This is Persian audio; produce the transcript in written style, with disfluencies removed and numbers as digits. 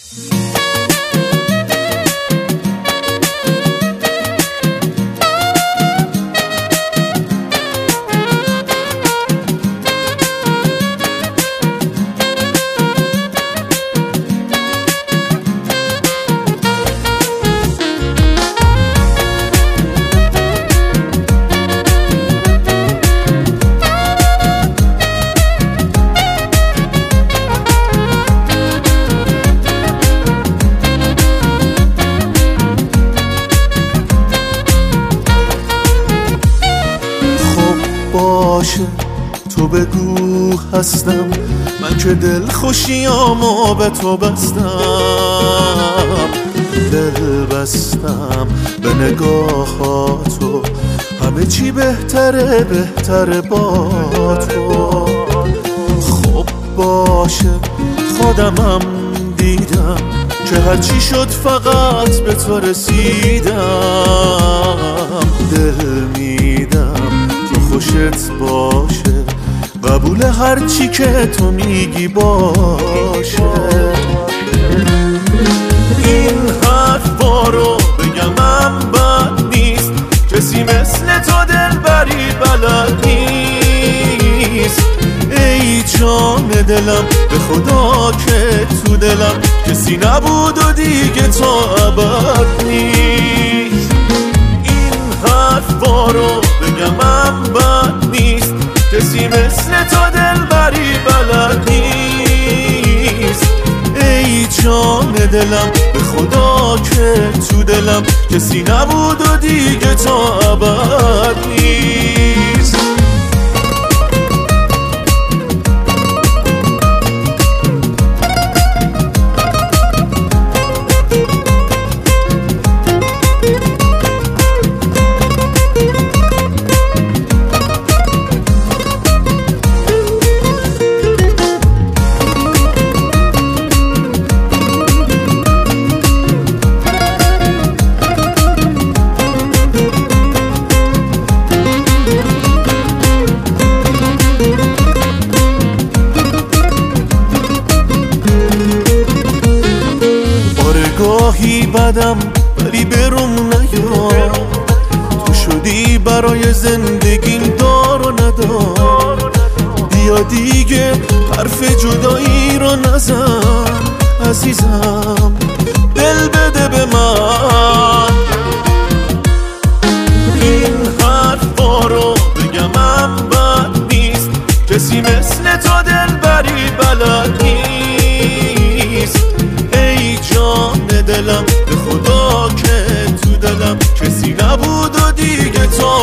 باشه تو بگو هستم، من که دل خوشیامو به تو بستم، دل بستم به نگاهاتو، همه چی بهتره بهتره با تو. خب باشه خودمم دیدم که هرچی شد فقط به تو رسیدم، دل میدم تو خوشت باشه، قبول هرچی که تو میگی باشه. این حرفا رو بگمم بد نیست، کسی مثل تو دلبری بلد نیست. ای جان دلم به خدا که تو دلم کسی نبود و دیگه تا ابد نیست. این حرفا رو بگمم بد نیست، کسی مثل تو دلبری بلد نیست. ای جان دلم به خدا که تو دلم کسی نبود و دیگه تا ابد نیست. گاهی بدم ولی بروم نیا، تو شدی برای زندگیم دار و ندار. بیا دیگه حرف جدایی رو نزن عزیزم، دل بده به من. این حرفا رو بگمم بد نیست، کسی مثل تو دلبری بلد نیست. ای جان دلم به خدا که تو دلم کسی نبود و دیگه تا